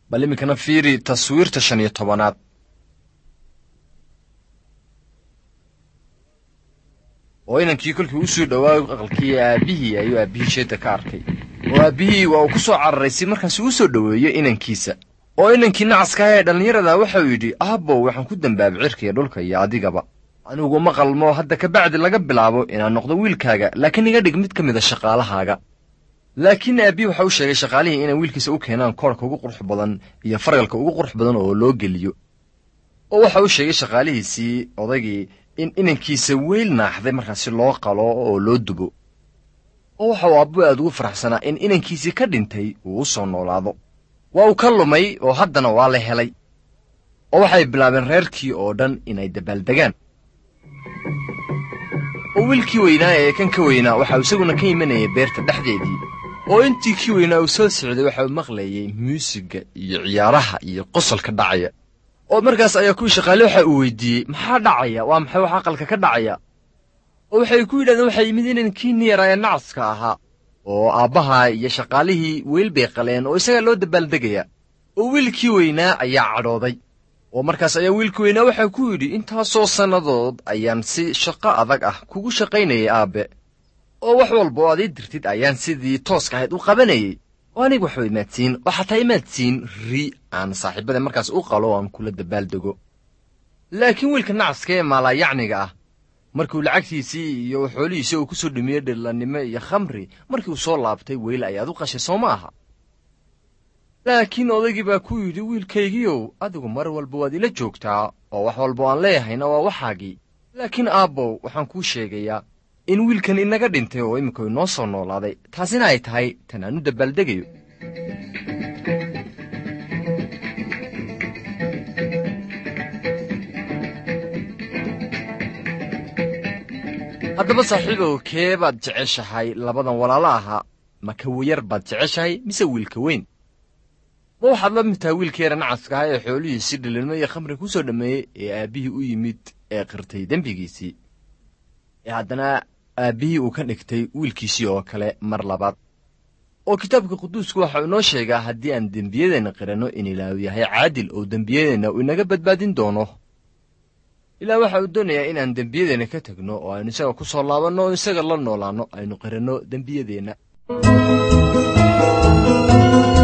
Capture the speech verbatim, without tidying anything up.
bal iminkana fiiri taswiirta shan iyo tobanaad. oo inankii kolkii u soo dhawaa aqalkii aabihii ayuu aabihii jeeda ka arkay oo aabihii waa uu ku soo cararay si markaas uu soo dhaweeyo inankiisa. oo inankii nacaska ee dhalinyarada waxa uu yidhi, aabbow waxaan ku dambaabay cirka iyo dhulka iyo adigaba, anigu ma qalmo hadda ka bacdi laga bilaabo inaan noqdo wiilkaaga, laakiin iga dhig mid ka mid a shaqaalahaaga. laakiin aabihii waxa uu sheegay shaqaalihii inay wiilkiisa u keenaan koorka ugu qurux badan iyo fargalka ugu qurux badan oo loo geliyo. oo waxa uu sheegay shaqaalihiisii odaygii in inankiisa weyl naaxday markaasi loo qalo oo loo dubo. oo waxa uu aabbo aad ugu faraxsanaa in inankiisii ka dhintay uu u soo noolaado. waa uu ka lumay oo haddana waa la helay. oo waxay bilaabeen reerkii oo dhan inay dabaaldegaan. oo wiilkii weynaa ee kan ka weynaa waxa uu isaguna ka imanayay beerta dhexdeedii. oo intii kii weynaa uu soo socday waxa uu maqlayay muusiga iyo ciyaaraha iyo qosolka dhacaya. oo markaas ayaa kuwii shaqaale waxa uu weydiiyey, maxaa dhacaya? waa maxay wax aqalka ka dhacaya? oo waxay ku yidhahdeen waxaa yimid inankii niyara ee nacaska ahaa. oo aabbaha iyo shaqaalihii weyl bay qaleen oo isagaa loo dabaaldegayaa. oo wiilkii weynaa ayaa cadhooday. oo markaas ayaa wiilkii weynaa waxaa ku yidhi, intaasoo sannadood ayaan si shaqo adag ah kugu shaqaynayay aabbe. oo wax walba oo aad ii dirtid ayaan sidii tooska ahayd u qabanayay. oo aniga waxba imaadsiin oo xataa imaadsiin ri aan saaxiibada markaas u qalo oo aan kula dabaaldego. laakiin wiilka nacaska ee maalaayacniga ah markuu lacagtiisii iyo xoolihiisii uu ku soo dhimiyey dhillannimo iyo khamri, markii uu soo laabtay weyl ayaad u qashay soo ma aha. laakiin odaygii baa ku yidhi, wiilkaygiiow adigu mar walba waad ila joogtaa oo wax walba aan leeyahayna waa waxaagii. laakiin aabbow waxaan kuu sheegayaa in wiilkan inaga dhintay oo iminka inoo soo noolaaday, taasina ay tahay tan aan u dabaaldegayo. haddaba saaxiibow, kee baad jeceshahay labadan walaalo ahaa? ma ka yar baad jeceshahay mise wiilka weyn? ma waxaad la mid tahay wiilka yara nacaska ahaa ee xoolihiisii dhililmo iyo khamri ku soo dhammeeyey ee aabbihii u yimid ee qirtay dembigiisii, ee haddana aabbihii uu ka dhigtay wiilkiisii oo kale mar labaad. oo kitaabka quduusku waxa uu inoo sheegaa haddii aan dembiyadeenna qiranno in ilaahu yahay caadil oo dembiyadeenna uu inaga badbaadin doono. ilaah waxa uu doonayaa inaan dembiyadeenna ka tegno oo aynu isaga ku soo laabanno oo isaga la noolaanno aynu qiranno dembiyadeenna.